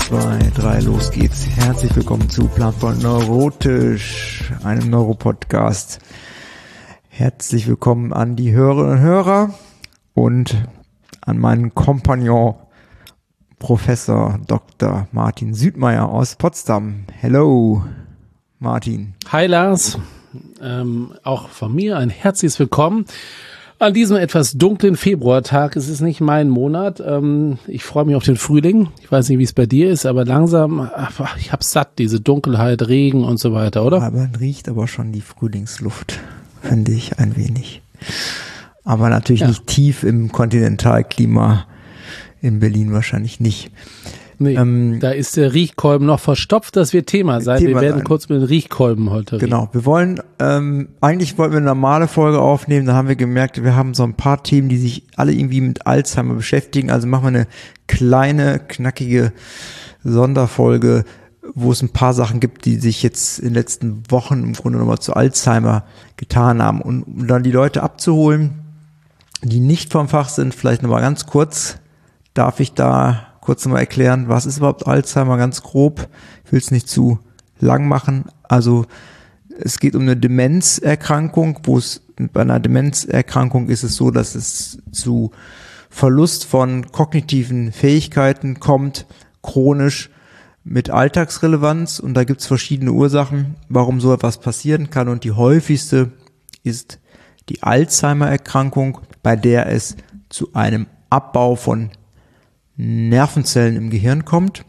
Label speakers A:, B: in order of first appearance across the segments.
A: 2, 3, los geht's. Herzlich willkommen zu Planvoll Neurotisch, einem Neuropodcast. Herzlich willkommen an die Hörerinnen und Hörer und an meinen Kompagnon Professor Dr. Martin Südmeier aus Potsdam. Hello, Martin.
B: Hi Lars, auch von mir ein herzliches Willkommen an diesem etwas dunklen Februartag. Es ist nicht mein Monat. Ich freue mich auf den Frühling. Ich weiß nicht, wie es bei dir ist, aber langsam, ich hab's satt, diese Dunkelheit, Regen und so weiter, oder?
A: Aber man riecht aber schon die Frühlingsluft, finde ich, ein wenig. Aber natürlich nicht tief im Kontinentalklima in Berlin wahrscheinlich nicht.
B: Nee, da ist der Riechkolben noch verstopft, das wird Thema sein. Wir werden kurz mit den Riechkolben heute reden.
A: Genau, wir wollen, eigentlich wollten wir eine normale Folge aufnehmen, da haben wir gemerkt, wir haben so ein paar Themen, die sich alle irgendwie mit Alzheimer beschäftigen, also machen wir eine kleine, knackige Sonderfolge, wo es ein paar Sachen gibt, die sich jetzt in den letzten Wochen im Grunde nochmal zu Alzheimer getan haben. Und um dann die Leute abzuholen, die nicht vom Fach sind, vielleicht nochmal ganz kurz, darf ich da kurz nochmal erklären, was ist überhaupt Alzheimer, ganz grob. Ich will es nicht zu lang machen. Also es geht um eine Demenzerkrankung, bei einer Demenzerkrankung ist es so, dass es zu Verlust von kognitiven Fähigkeiten kommt, chronisch mit Alltagsrelevanz. Und da gibt es verschiedene Ursachen, warum so etwas passieren kann. Und die häufigste ist die Alzheimer-Erkrankung, bei der es zu einem Abbau von Nervenzellen im Gehirn kommt.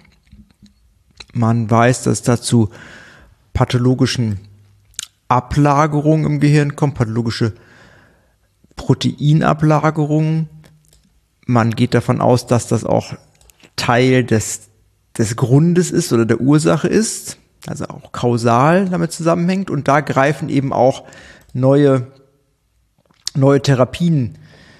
A: Man weiß, dass dazu pathologischen Ablagerungen im Gehirn kommt, pathologische Proteinablagerungen. Man geht davon aus, dass das auch Teil des Grundes ist oder der Ursache ist, also auch kausal damit zusammenhängt. Und da greifen eben auch neue Therapien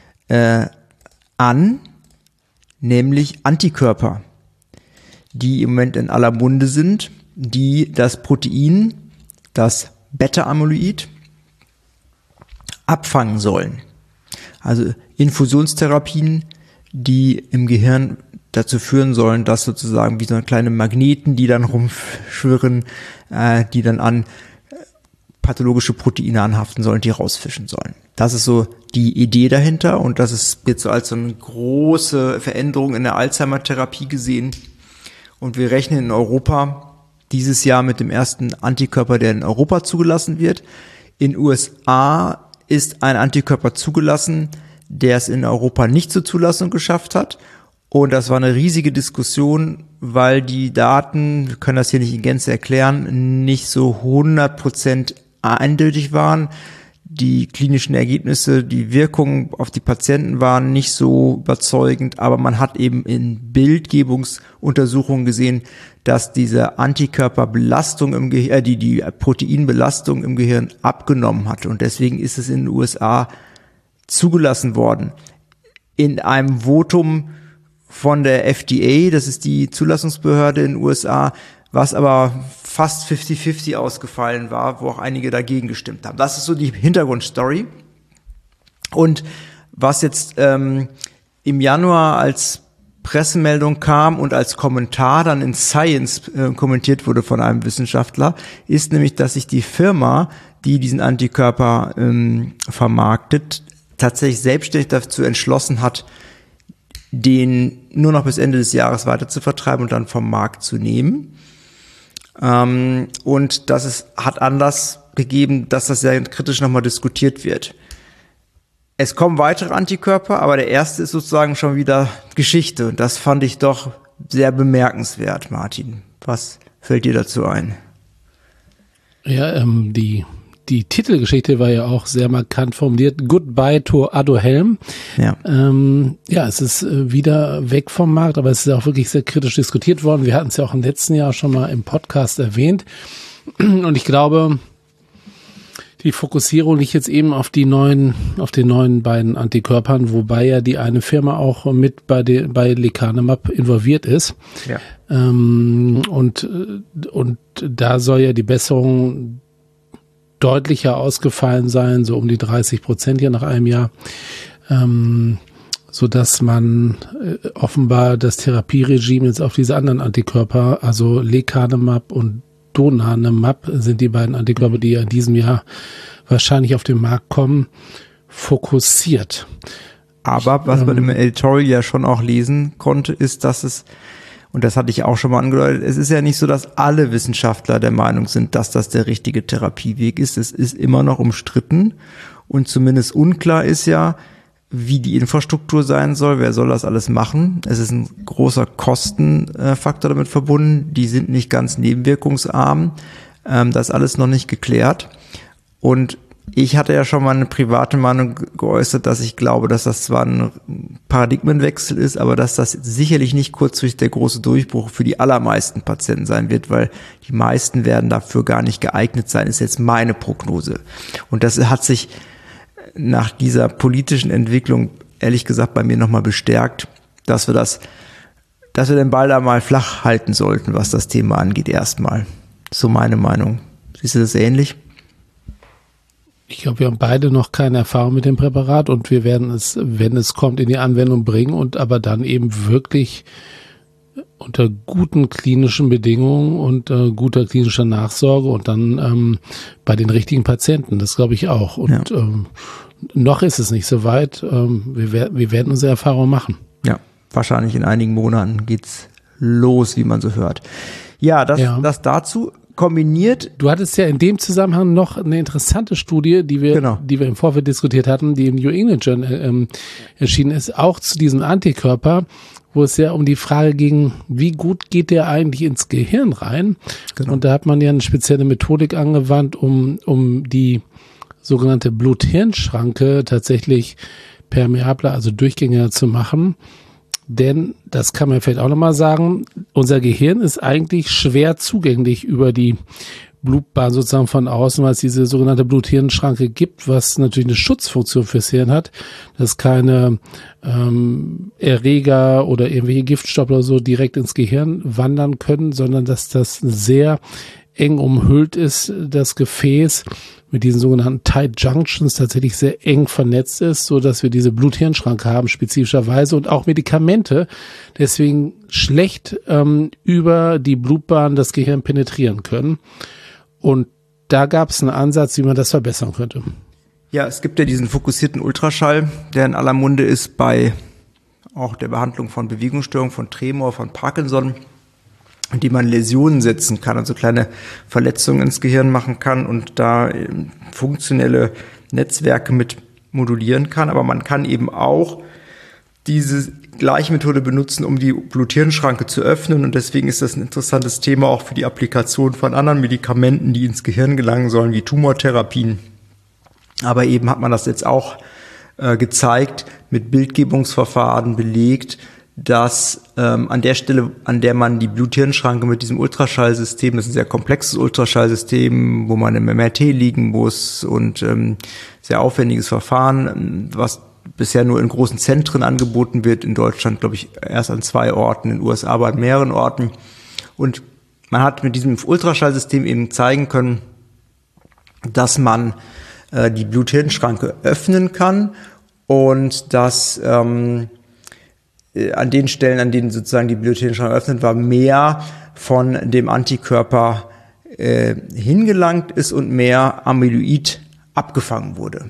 A: an, nämlich Antikörper, die im Moment in aller Munde sind, die das Protein, das Beta-Amyloid, abfangen sollen. Also Infusionstherapien, die im Gehirn dazu führen sollen, dass sozusagen wie so kleine Magneten, die dann rumschwirren, die dann an pathologische Proteine anhaften sollen, die rausfischen sollen. Das ist so die Idee dahinter und das wird so als so eine große Veränderung in der Alzheimer-Therapie gesehen. Und wir rechnen in Europa dieses Jahr mit dem ersten Antikörper, der in Europa zugelassen wird. In USA ist ein Antikörper zugelassen, der es in Europa nicht zur Zulassung geschafft hat. Und das war eine riesige Diskussion, weil die Daten, wir können das hier nicht in Gänze erklären, nicht so 100% eindeutig waren. Die klinischen Ergebnisse, die Wirkung auf die Patienten waren nicht so überzeugend, aber man hat eben in Bildgebungsuntersuchungen gesehen, dass diese Antikörperbelastung im Gehirn, die Proteinbelastung im Gehirn abgenommen hat. Und deswegen ist es in den USA zugelassen worden. In einem Votum von der FDA, das ist die Zulassungsbehörde in den USA, was aber fast 50-50 ausgefallen war, wo auch einige dagegen gestimmt haben. Das ist so die Hintergrundstory. Und was jetzt im Januar als Pressemeldung kam und als Kommentar dann in Science kommentiert wurde von einem Wissenschaftler, ist nämlich, dass sich die Firma, die diesen Antikörper vermarktet, tatsächlich selbstständig dazu entschlossen hat, den nur noch bis Ende des Jahres weiter zu vertreiben und dann vom Markt zu nehmen. Und hat Anlass gegeben, dass das sehr kritisch nochmal diskutiert wird. Es kommen weitere Antikörper, aber der erste ist sozusagen schon wieder Geschichte. Und das fand ich doch sehr bemerkenswert, Martin. Was fällt dir dazu ein?
B: Ja, die Titelgeschichte war ja auch sehr markant formuliert. Goodbye to Aduhelm.
A: Ja.
B: Es ist wieder weg vom Markt, aber es ist auch wirklich sehr kritisch diskutiert worden. Wir hatten es ja auch im letzten Jahr schon mal im Podcast erwähnt. Und ich glaube, die Fokussierung liegt jetzt eben auf den neuen beiden Antikörpern, wobei ja die eine Firma auch mit bei Lecanemab involviert ist.
A: Ja.
B: Und da soll ja die Besserung deutlicher ausgefallen sein, so um die 30% hier nach einem Jahr. sodass man offenbar das Therapieregime jetzt auf diese anderen Antikörper, also Lecanemab und Donanemab sind die beiden Antikörper, die ja in diesem Jahr wahrscheinlich auf den Markt kommen, fokussiert.
A: Aber was man im Editorial ja schon auch lesen konnte, ist, dass es, und das hatte ich auch schon mal angedeutet, es ist ja nicht so, dass alle Wissenschaftler der Meinung sind, dass das der richtige Therapieweg ist. Es ist immer noch umstritten und zumindest unklar ist ja, wie die Infrastruktur sein soll, wer soll das alles machen. Es ist ein großer Kostenfaktor damit verbunden, die sind nicht ganz nebenwirkungsarm, das ist alles noch nicht geklärt. Und ich hatte ja schon mal eine private Meinung geäußert, dass ich glaube, dass das zwar ein Paradigmenwechsel ist, aber dass das sicherlich nicht kurzfristig der große Durchbruch für die allermeisten Patienten sein wird, weil die meisten werden dafür gar nicht geeignet sein, ist jetzt meine Prognose. Und das hat sich nach dieser politischen Entwicklung ehrlich gesagt bei mir nochmal bestärkt, dass wir den Ball da mal flach halten sollten, was das Thema angeht, erstmal. So meine Meinung. Siehst du das ähnlich?
B: Ich glaube, wir haben beide noch keine Erfahrung mit dem Präparat und wir werden es, wenn es kommt, in die Anwendung bringen und aber dann eben wirklich unter guten klinischen Bedingungen und guter klinischer Nachsorge und dann bei den richtigen Patienten. Das glaube ich auch. Und noch ist es nicht so weit. Wir werden unsere Erfahrung machen. Ja,
A: wahrscheinlich in einigen Monaten geht's los, wie man so hört. Ja, das dazu. Kombiniert.
B: Du hattest ja in dem Zusammenhang noch eine interessante Studie, die wir im Vorfeld diskutiert hatten, die im New England Journal erschienen ist, auch zu diesem Antikörper, wo es ja um die Frage ging, wie gut geht der eigentlich ins Gehirn rein? Genau. Und da hat man ja eine spezielle Methodik angewandt, um die sogenannte Blut-Hirn-Schranke tatsächlich permeabler, also durchgängiger zu machen. Denn, das kann man vielleicht auch nochmal sagen, unser Gehirn ist eigentlich schwer zugänglich über die Blutbahn sozusagen von außen, weil es diese sogenannte Blut-Hirn-Schranke gibt, was natürlich eine Schutzfunktion fürs Hirn hat, dass keine Erreger oder irgendwelche Giftstoffe oder so direkt ins Gehirn wandern können, sondern dass das sehr eng umhüllt ist, das Gefäß mit diesen sogenannten Tight Junctions tatsächlich sehr eng vernetzt ist, so dass wir diese Blut-Hirn-Schranke haben spezifischerweise und auch Medikamente deswegen schlecht über die Blutbahn das Gehirn penetrieren können. Und da gab es einen Ansatz, wie man das verbessern könnte.
A: Ja, es gibt ja diesen fokussierten Ultraschall, der in aller Munde ist bei auch der Behandlung von Bewegungsstörungen, von Tremor, von Parkinson, in die man Läsionen setzen kann, also kleine Verletzungen ins Gehirn machen kann und da funktionelle Netzwerke mit modulieren kann. Aber man kann eben auch diese gleiche Methode benutzen, um die Blut-Hirn-Schranke zu öffnen. Und deswegen ist das ein interessantes Thema auch für die Applikation von anderen Medikamenten, die ins Gehirn gelangen sollen, wie Tumortherapien. Aber eben hat man das jetzt auch gezeigt, mit Bildgebungsverfahren belegt, dass an der Stelle, an der man die Blut-Hirn-Schranke mit diesem Ultraschallsystem, das ist ein sehr komplexes Ultraschallsystem, wo man im MRT liegen muss und sehr aufwendiges Verfahren, was bisher nur in großen Zentren angeboten wird, in Deutschland, glaube ich, erst an 2 Orten, in den USA aber an mehreren Orten. Und man hat mit diesem Ultraschallsystem eben zeigen können, dass man die Blut-Hirn-Schranke öffnen kann und dass an den Stellen, an denen sozusagen die Blut-Hirn-Schranke eröffnet war, mehr von dem Antikörper hingelangt ist und mehr Amyloid abgefangen wurde.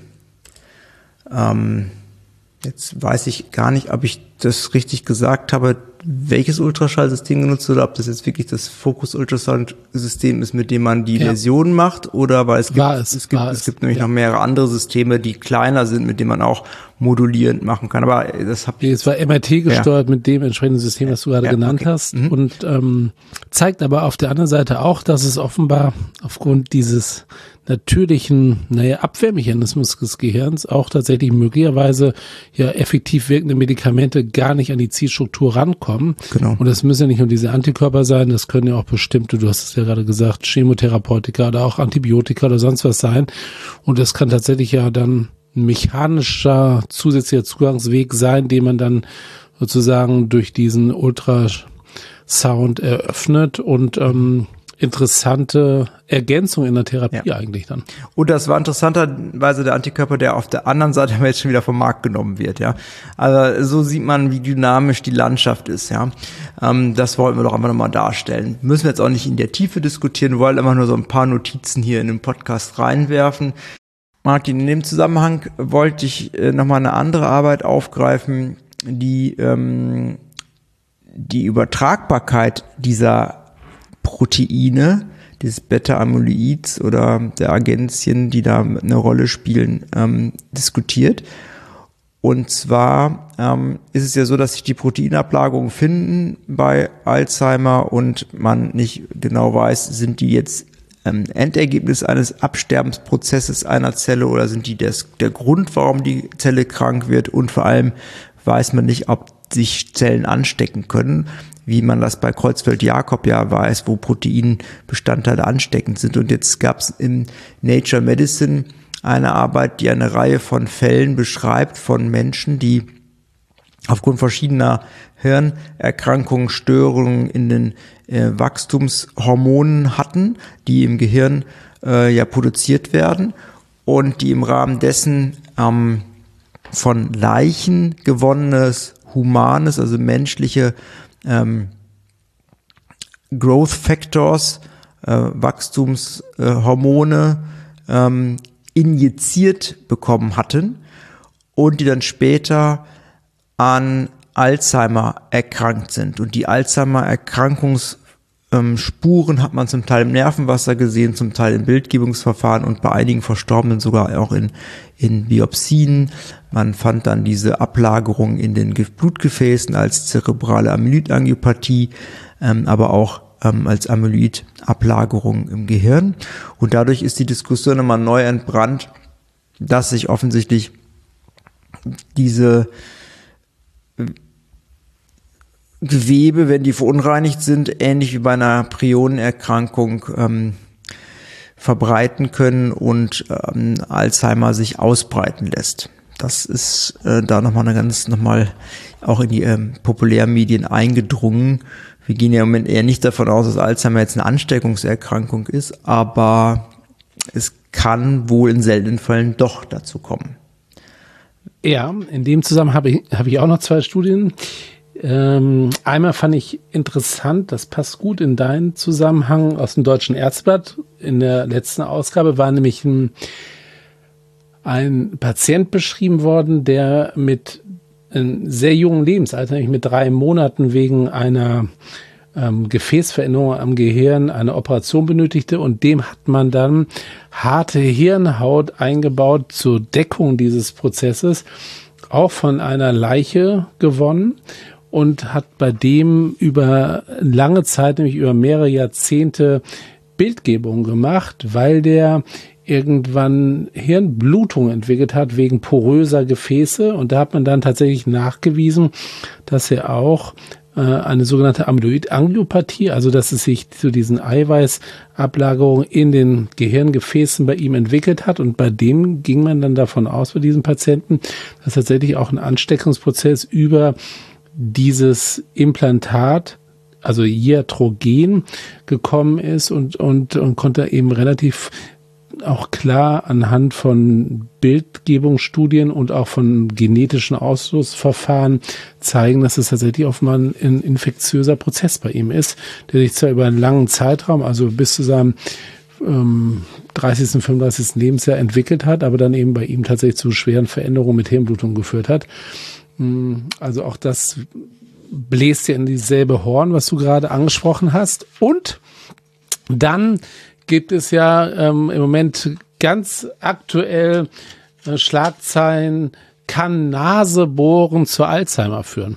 A: Jetzt weiß ich gar nicht, ob ich das richtig gesagt habe, welches Ultraschallsystem genutzt oder ob das jetzt wirklich das Focus-Ultrasound-System ist, mit dem man die Läsionen macht, oder weil es gibt nämlich noch mehrere andere Systeme, die kleiner sind, mit denen man auch modulierend machen kann. Aber das
B: es war MRT gesteuert mit dem entsprechenden System, das du gerade genannt hast, und zeigt aber auf der anderen Seite auch, dass es offenbar aufgrund dieses natürlichen, Abwehrmechanismus des Gehirns auch tatsächlich möglicherweise effektiv wirkende Medikamente gar nicht an die Zielstruktur rankommen. Genau. Und das müssen ja nicht nur diese Antikörper sein, das können ja auch bestimmte, du hast es ja gerade gesagt, Chemotherapeutika oder auch Antibiotika oder sonst was sein. Und das kann tatsächlich ja dann ein mechanischer zusätzlicher Zugangsweg sein, den man dann sozusagen durch diesen Ultrasound eröffnet und interessante Ergänzung in der Therapie eigentlich dann.
A: Und das war interessanterweise der Antikörper, der auf der anderen Seite jetzt schon wieder vom Markt genommen wird, ja. Also so sieht man, wie dynamisch die Landschaft ist, ja. Das wollten wir doch einfach nochmal darstellen. Müssen wir jetzt auch nicht in der Tiefe diskutieren, wir wollen einfach nur so ein paar Notizen hier in den Podcast reinwerfen. Martin, in dem Zusammenhang wollte ich nochmal eine andere Arbeit aufgreifen, die die Übertragbarkeit dieser Proteine, des Beta-Amyloids oder der Agenzien, die da eine Rolle spielen, diskutiert. Und zwar ist es ja so, dass sich die Proteinablagerungen finden bei Alzheimer und man nicht genau weiß, sind die jetzt Endergebnis eines Absterbensprozesses einer Zelle oder sind die der Grund, warum die Zelle krank wird, und vor allem weiß man nicht, ob sich Zellen anstecken können, wie man das bei Creutzfeldt-Jakob ja weiß, wo Proteinbestandteile ansteckend sind. Und jetzt gab es in Nature Medicine eine Arbeit, die eine Reihe von Fällen beschreibt von Menschen, die aufgrund verschiedener Hirnerkrankungen, Störungen in den Wachstumshormonen hatten, die im Gehirn ja produziert werden und die im Rahmen dessen von Leichen gewonnenes humanes, also menschliche Growth Factors, Wachstumshormone injiziert bekommen hatten und die dann später an Alzheimer erkrankt sind. Und die Alzheimer-Erkrankungsspuren hat man zum Teil im Nervenwasser gesehen, zum Teil im Bildgebungsverfahren und bei einigen Verstorbenen sogar auch in Biopsien. Man fand dann diese Ablagerung in den Blutgefäßen als zerebrale Amyloidangiopathie, aber auch als Amyloidablagerung im Gehirn. Und dadurch ist die Diskussion immer neu entbrannt, dass sich offensichtlich diese Gewebe, wenn die verunreinigt sind, ähnlich wie bei einer Prionenerkrankung verbreiten können und Alzheimer sich ausbreiten lässt. Das ist da nochmal auch in die Populärmedien eingedrungen. Wir gehen ja im Moment eher nicht davon aus, dass Alzheimer jetzt eine Ansteckungserkrankung ist, aber es kann wohl in seltenen Fällen doch dazu kommen.
B: Ja, in dem Zusammenhang habe ich auch noch 2 Studien. Einmal fand ich interessant, das passt gut in deinen Zusammenhang aus dem Deutschen Ärzteblatt. In der letzten Ausgabe war nämlich ein Patient beschrieben worden, der mit einem sehr jungen Lebensalter, nämlich mit 3 Monaten wegen einer Gefäßveränderung am Gehirn eine Operation benötigte, und dem hat man dann harte Hirnhaut eingebaut zur Deckung dieses Prozesses, auch von einer Leiche gewonnen, und hat bei dem über lange Zeit, nämlich über mehrere Jahrzehnte, Bildgebung gemacht, weil der irgendwann Hirnblutung entwickelt hat wegen poröser Gefäße, und da hat man dann tatsächlich nachgewiesen, dass er auch eine sogenannte Amyloidangiopathie, also dass es sich zu diesen Eiweißablagerungen in den Gehirngefäßen bei ihm entwickelt hat, und bei dem ging man dann davon aus, bei diesem Patienten, dass tatsächlich auch ein Ansteckungsprozess über dieses Implantat, also Iatrogen, gekommen ist und konnte eben relativ auch klar anhand von Bildgebungsstudien und auch von genetischen Ausschlussverfahren zeigen, dass es tatsächlich offenbar ein infektiöser Prozess bei ihm ist, der sich zwar über einen langen Zeitraum, also bis zu seinem 30., 35. Lebensjahr entwickelt hat, aber dann eben bei ihm tatsächlich zu schweren Veränderungen mit Hirnblutung geführt hat. Also auch das bläst ja in dieselbe Horn, was du gerade angesprochen hast. Und dann gibt es ja im Moment ganz aktuell Schlagzeilen, kann Nasebohren zu Alzheimer führen.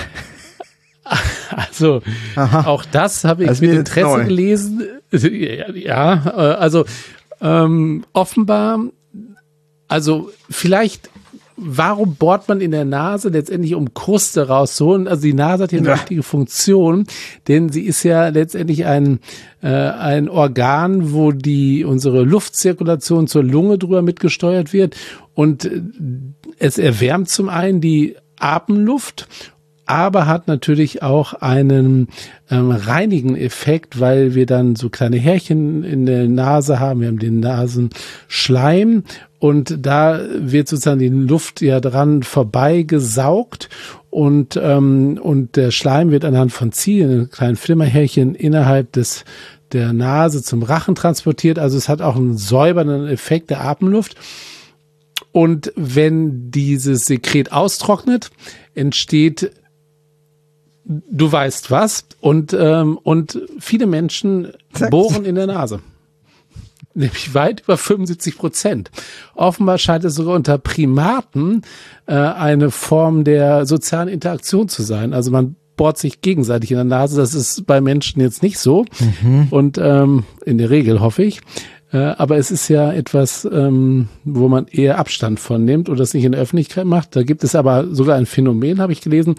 B: Also auch das habe ich mit Interesse gelesen. Ja, also offenbar, also vielleicht, warum bohrt man in der Nase letztendlich, um Kruste rauszuholen? Also die Nase hat hier eine wichtige Funktion, denn sie ist ja letztendlich ein Organ, wo unsere Luftzirkulation zur Lunge drüber mitgesteuert wird, und es erwärmt zum einen die Atemluft, aber hat natürlich auch einen reinigenden Effekt, weil wir dann so kleine Härchen in der Nase haben. Wir haben den Nasenschleim und da wird sozusagen die Luft ja dran vorbeigesaugt und der Schleim wird anhand von Zielen, kleinen Flimmerhärchen innerhalb der Nase zum Rachen transportiert. Also es hat auch einen säubernden Effekt der Atemluft. Und wenn dieses Sekret austrocknet, entsteht, du weißt was, und viele Menschen bohren in der Nase. Nämlich weit über 75%. Offenbar scheint es sogar unter Primaten eine Form der sozialen Interaktion zu sein. Also man bohrt sich gegenseitig in der Nase. Das ist bei Menschen jetzt nicht so. Und in der Regel, hoffe ich. Aber es ist ja etwas, wo man eher Abstand von nimmt und das nicht in der Öffentlichkeit macht. Da gibt es aber sogar ein Phänomen, habe ich gelesen,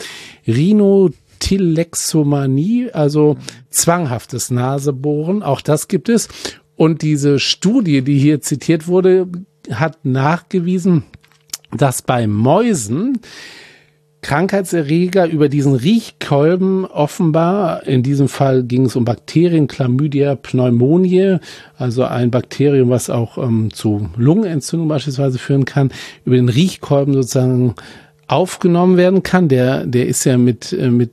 B: Rhinotilexomanie, also zwanghaftes Nasebohren. Auch das gibt es. Und diese Studie, die hier zitiert wurde, hat nachgewiesen, dass bei Mäusen Krankheitserreger über diesen Riechkolben offenbar, in diesem Fall ging es um Bakterien, Chlamydia pneumoniae, also ein Bakterium, was auch zu Lungenentzündung beispielsweise führen kann, über den Riechkolben sozusagen aufgenommen werden kann. Der ist ja mit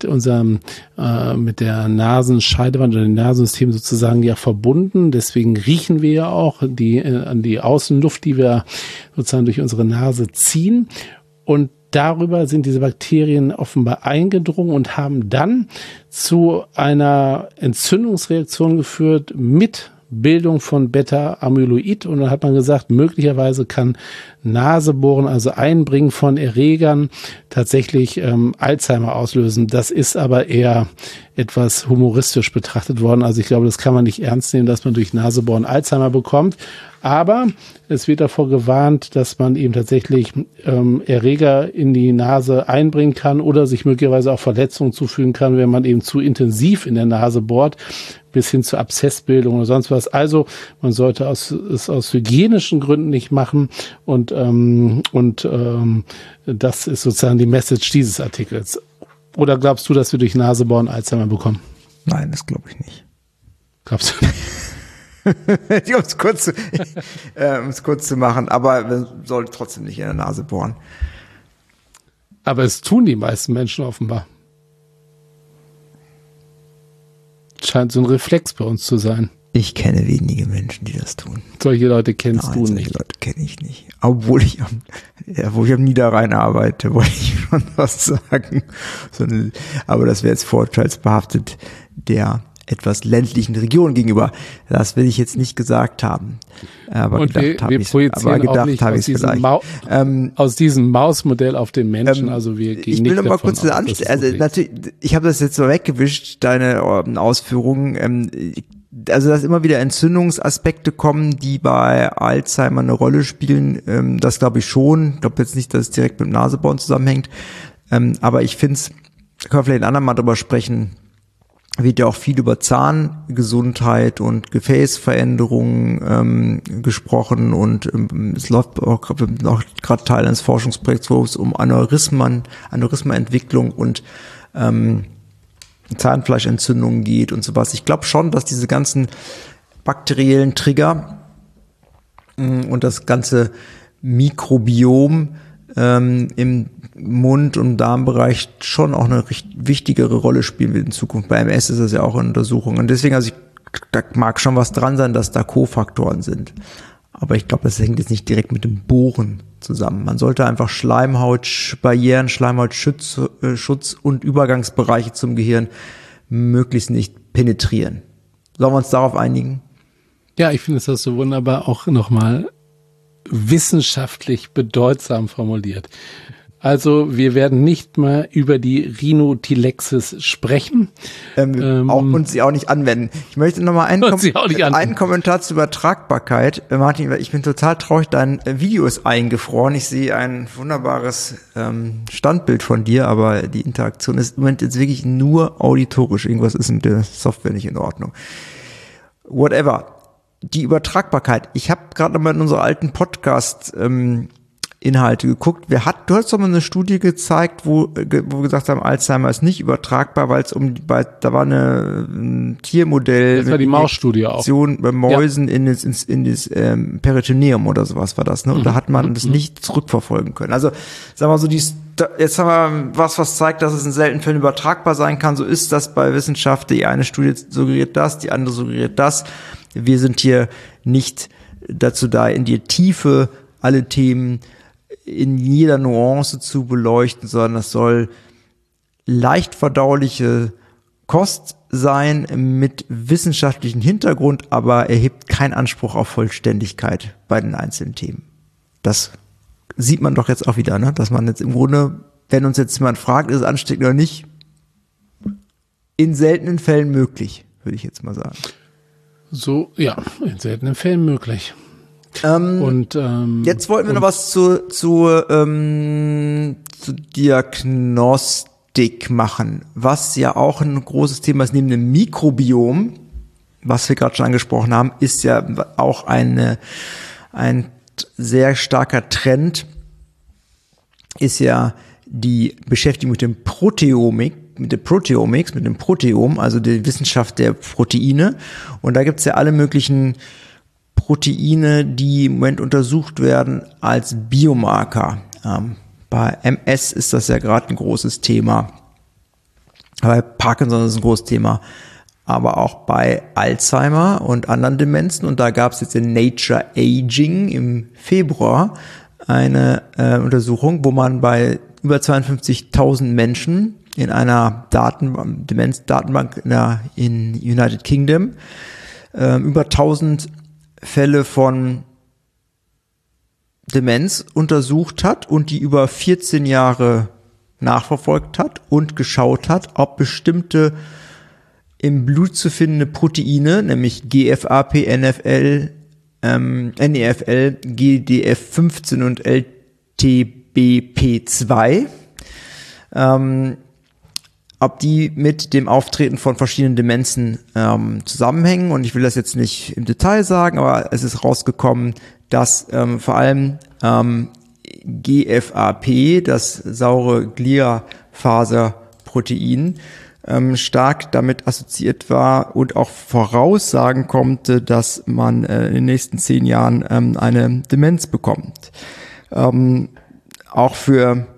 B: der Nasenscheidewand oder dem Nasensystem sozusagen ja verbunden. Deswegen riechen wir ja auch an die Außenluft, die wir sozusagen durch unsere Nase ziehen. Und darüber sind diese Bakterien offenbar eingedrungen und haben dann zu einer Entzündungsreaktion geführt mit Bildung von Beta-Amyloid. Und dann hat man gesagt, möglicherweise kann Nasebohren, also Einbringen von Erregern, tatsächlich Alzheimer auslösen. Das ist aber eher etwas humoristisch betrachtet worden. Also ich glaube, das kann man nicht ernst nehmen, dass man durch Nasebohren Alzheimer bekommt. Aber es wird davor gewarnt, dass man eben tatsächlich Erreger in die Nase einbringen kann oder sich möglicherweise auch Verletzungen zufügen kann, wenn man eben zu intensiv in der Nase bohrt, bis hin zur Abszessbildung oder sonst was. Also man sollte es aus hygienischen Gründen nicht machen und das ist sozusagen die Message dieses Artikels. Oder glaubst du, dass wir durch Nasebohren Alzheimer bekommen?
A: Nein, das glaube ich nicht.
B: Glaubst du nicht?
A: Um es kurz zu machen, aber man sollte trotzdem nicht in der Nase bohren.
B: Aber es tun die meisten Menschen offenbar. Scheint so ein Reflex bei uns zu sein.
A: Ich kenne wenige Menschen, die das tun.
B: Solche Leute kennst du nicht.
A: Solche Leute kenne ich nicht. Obwohl ich am Niederrhein arbeite, wollte ich schon was sagen. Aber das wäre jetzt vorteilsbehaftet der etwas ländlichen Region gegenüber. Das will ich jetzt nicht gesagt haben. Aber
B: und
A: gedacht habe ich es vielleicht.
B: Aus diesem Mausmodell auf den Menschen, also wir gehen
A: ich
B: nicht
A: will noch mal
B: davon
A: kurz
B: aus,
A: natürlich, ich habe das jetzt so weggewischt, deine Ausführungen. Also dass immer wieder Entzündungsaspekte kommen, die bei Alzheimer eine Rolle spielen, das glaube ich schon. Ich glaube jetzt nicht, dass es direkt mit dem Nasebohren zusammenhängt. Aber ich finde es, da können wir vielleicht ein andermal drüber sprechen, wird ja auch viel über Zahngesundheit und Gefäßveränderungen gesprochen und es läuft auch gerade Teil eines Forschungsprojekts, wo es um Aneurysmenentwicklung und Zahnfleischentzündungen geht und sowas. Ich glaube schon, dass diese ganzen bakteriellen Trigger und das ganze Mikrobiom im Mund- und Darmbereich schon auch eine wichtigere Rolle spielen wird in Zukunft. Bei MS ist das ja auch in Untersuchungen. Und deswegen, da mag schon was dran sein, dass da Kofaktoren sind. Aber ich glaube, das hängt jetzt nicht direkt mit dem Bohren zusammen. Man sollte einfach Schleimhautbarrieren, Schleimhautschutz und Übergangsbereiche zum Gehirn möglichst nicht penetrieren. Sollen wir uns darauf einigen?
B: Ja, ich finde, das hast du wunderbar auch nochmal wissenschaftlich bedeutsam formuliert. Also wir werden nicht mehr über die Rhinotilexis sprechen.
A: Und sie auch nicht anwenden. Ich möchte nochmal einen Kommentar zur Übertragbarkeit. Martin, ich bin total traurig, dein Video ist eingefroren. Ich sehe ein wunderbares Standbild von dir, aber die Interaktion ist im Moment jetzt wirklich nur auditorisch. Irgendwas ist mit der Software nicht in Ordnung. Whatever. Die Übertragbarkeit. Ich habe gerade nochmal in unserer alten Podcast Inhalte geguckt. Du hast doch mal eine Studie gezeigt, wo gesagt haben, Alzheimer ist nicht übertragbar, weil da war ein Tiermodell.
B: Das war die Mausstudie auch.
A: Bei Mäusen in das Peritoneum oder sowas war das, ne? Und da hat man das nicht zurückverfolgen können. Also, sagen wir so, jetzt haben wir was zeigt, dass es in seltenen Fällen übertragbar sein kann. So ist das bei Wissenschaft. Die eine Studie suggeriert das, die andere suggeriert das. Wir sind hier nicht dazu da, in die Tiefe alle Themen in jeder Nuance zu beleuchten, sondern das soll leicht verdauliche Kost sein mit wissenschaftlichem Hintergrund, aber erhebt keinen Anspruch auf Vollständigkeit bei den einzelnen Themen. Das sieht man doch jetzt auch wieder, ne? Dass man jetzt im Grunde, wenn uns jetzt jemand fragt, ist es ansteckend oder nicht, in seltenen Fällen möglich, würde ich jetzt mal sagen.
B: So, ja, in seltenen Fällen möglich.
A: Jetzt wollten wir noch was zu Diagnostik machen, was ja auch ein großes Thema ist. Neben dem Mikrobiom, was wir gerade schon angesprochen haben, ist ja auch ein sehr starker Trend, ist ja die Beschäftigung mit dem mit dem Proteom, also die Wissenschaft der Proteine. Und da gibt's ja alle möglichen Proteine, die im Moment untersucht werden als Biomarker. Bei MS ist das ja gerade ein großes Thema. Bei Parkinson ist es ein großes Thema. Aber auch bei Alzheimer und anderen Demenzen. Und da gab es jetzt in Nature Aging im Februar eine Untersuchung, wo man bei über 52.000 Menschen in einer Demenz-Datenbank in United Kingdom über 1000 Fälle von Demenz untersucht hat und die über 14 Jahre nachverfolgt hat und geschaut hat, ob bestimmte im Blut zu findende Proteine, nämlich GFAP, NefL, GDF15 und LTBP2, ob die mit dem Auftreten von verschiedenen Demenzen zusammenhängen. Und ich will das jetzt nicht im Detail sagen, aber es ist rausgekommen, dass vor allem GFAP, das saure Gliafaserprotein, stark damit assoziiert war und auch voraussagen konnte, dass man in den nächsten 10 Jahren eine Demenz bekommt. Auch für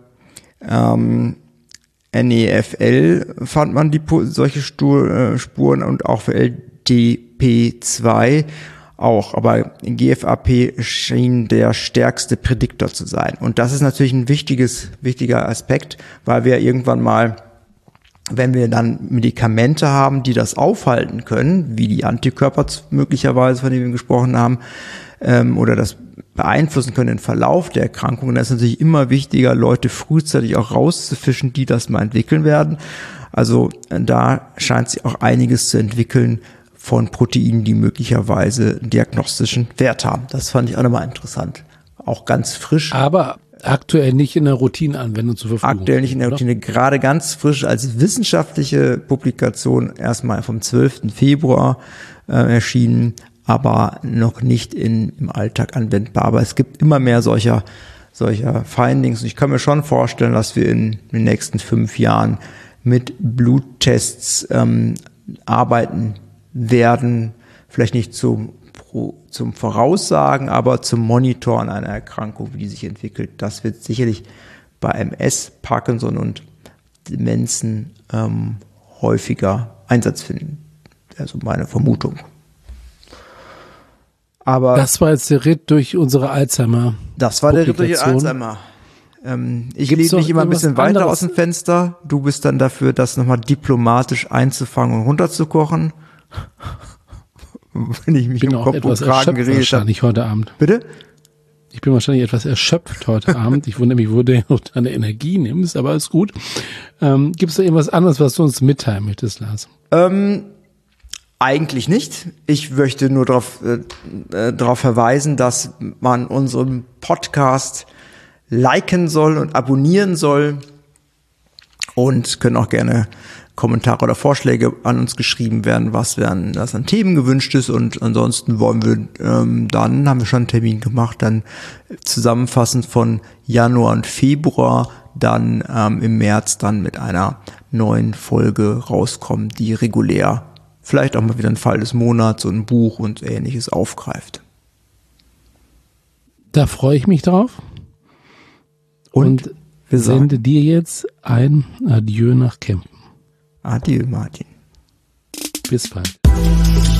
A: NefL fand man solche Spuren und auch für LTP2 auch, aber GFAP schien der stärkste Prädiktor zu sein. Und das ist natürlich ein wichtiger Aspekt, weil wir irgendwann mal, wenn wir dann Medikamente haben, die das aufhalten können, wie die Antikörper möglicherweise, von denen wir gesprochen haben, oder das beeinflussen können den Verlauf der Erkrankung, dann ist es natürlich immer wichtiger, Leute frühzeitig auch rauszufischen, die das mal entwickeln werden. Also da scheint sich auch einiges zu entwickeln von Proteinen, die möglicherweise einen diagnostischen Wert haben. Das fand ich auch nochmal interessant. Auch ganz frisch.
B: Aber aktuell nicht in der Routineanwendung zur Verfügung.
A: Aktuell nicht in der Routine, gerade ganz frisch als wissenschaftliche Publikation erstmal vom 12. Februar erschienen, aber noch nicht im Alltag anwendbar. Aber es gibt immer mehr solcher Findings. Und ich kann mir schon vorstellen, dass wir in den nächsten 5 Jahren mit Bluttests arbeiten werden. Vielleicht nicht zum Voraussagen, aber zum Monitoren einer Erkrankung, wie die sich entwickelt. Das wird sicherlich bei MS, Parkinson und Demenzen häufiger Einsatz finden. Also meine Vermutung. Aber
B: das war jetzt der Ritt durch unsere Alzheimer.
A: Das war der Ritt durch Alzheimer. Ich lehne mich immer ein bisschen weiter aus dem Fenster. Du bist dann dafür, das nochmal diplomatisch einzufangen und runterzukochen. Wenn ich mich
B: um Kopf und Kragen geredet habe. Wahrscheinlich heute Abend.
A: Bitte?
B: Ich bin wahrscheinlich etwas erschöpft heute Abend. Ich wundere mich, wo du deine Energie nimmst, aber ist gut. Gibt es da irgendwas anderes, was du uns mitteilen möchtest, Lars?
A: Eigentlich nicht. Ich möchte nur darauf verweisen, dass man unseren Podcast liken soll und abonnieren soll und können auch gerne Kommentare oder Vorschläge an uns geschrieben werden, was an Themen gewünscht ist, und ansonsten wollen wir, dann haben wir schon einen Termin gemacht, dann zusammenfassend von Januar und Februar, dann im März dann mit einer neuen Folge rauskommen, die regulär vielleicht auch mal wieder einen Fall des Monats und ein Buch und Ähnliches aufgreift.
B: Da freue ich mich drauf. Und wir sende dir jetzt ein Adieu nach Kempen.
A: Adieu, Martin.
B: Bis bald.